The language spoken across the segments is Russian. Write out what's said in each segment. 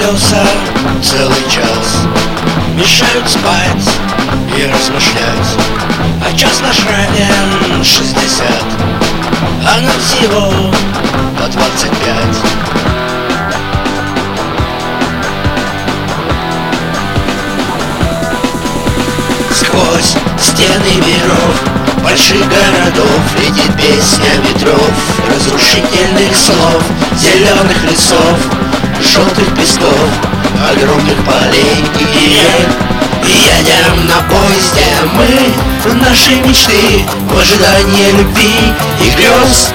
колеса целый час мешают спать и размышлять. А час наш равен 60, а нам всего по 25. Сквозь стены миров, больших городов летит песня ветров, разрушительных слов, зеленых лесов, желтых песков, огромных полей и рек. Едем на поезде мы, наши мечты, в ожидании любви и грез.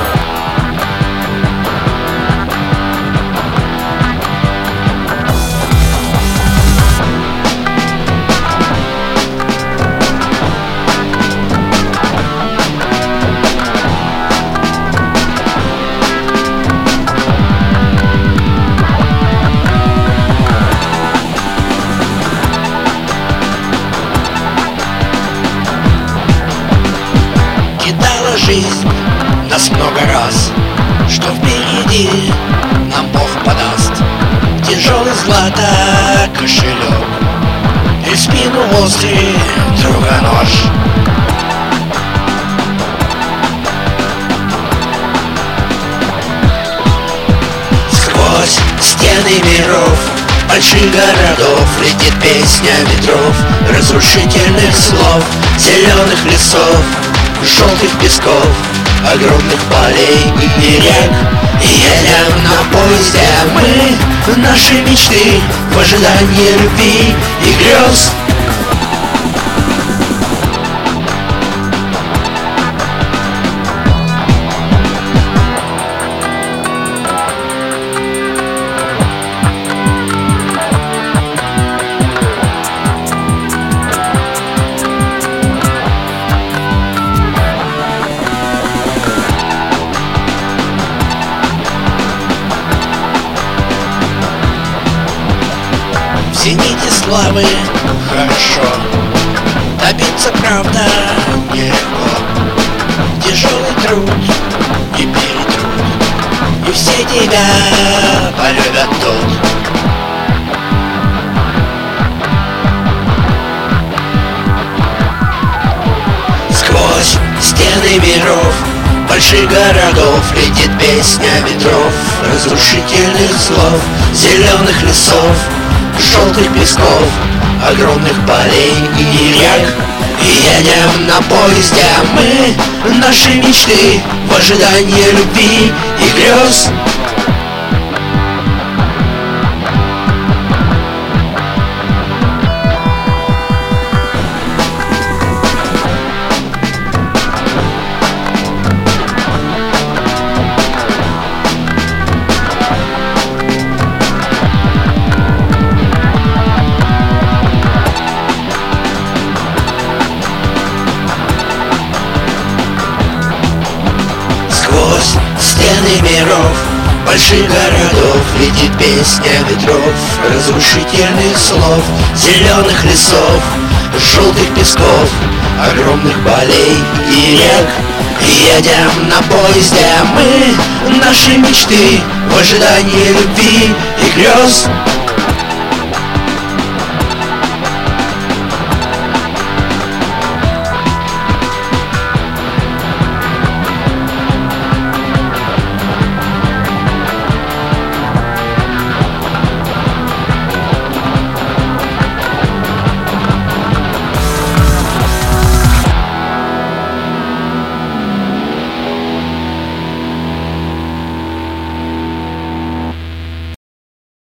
Жизнь нас много раз, что впереди нам Бог подаст. Тяжелый злато кошелек и в спину острый друга нож. Сквозь стены миров, больших городов летит песня ветров, разрушительных слов, зеленых лесов, желтых песков, огромных полей и рек. Едем на поезде мы, наши мечты, в ожидании любви и грез. В зените славы хорошо, добиться правда нелегко. Тяжелый труд и перетруд, и все тебя полюбят тут. Сквозь стены миров, больших городов летит песня ветров, разрушительных слов, зеленых лесов, желтых песков, огромных полей и рек. Едем на поезде мы, наши мечты, в ожидании любви и грез. Стены миров, больших городов летит песня ветров, разрушительных слов, зеленых лесов, желтых песков, огромных полей и рек. Едем на поезде мы, наши мечты, в ожидании любви и грез.